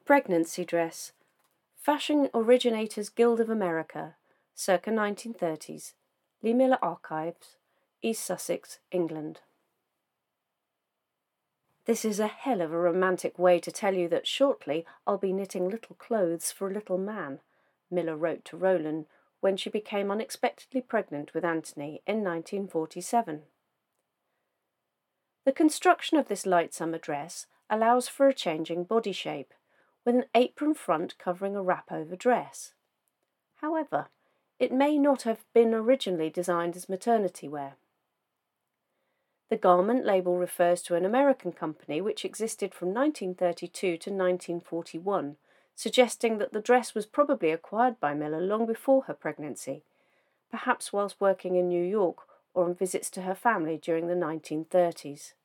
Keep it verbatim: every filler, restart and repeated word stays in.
Pregnancy Dress. Fashion Originators Guild of America, circa nineteen thirties. Lee Miller Archives, East Sussex, England. This is a hell of a romantic way to tell you that shortly I'll be knitting little clothes for a little man, Miller wrote to Rowland when she became unexpectedly pregnant with Anthony in nineteen forty-seven. The construction of this light summer dress allows for a changing body shape, with an apron front covering a wrap-over dress. However, it may not have been originally designed as maternity wear. The garment label refers to an American company which existed from nineteen thirty-two to nineteen forty-one, suggesting that the dress was probably acquired by Miller long before her pregnancy, perhaps whilst working in New York or on visits to her family during the nineteen thirties.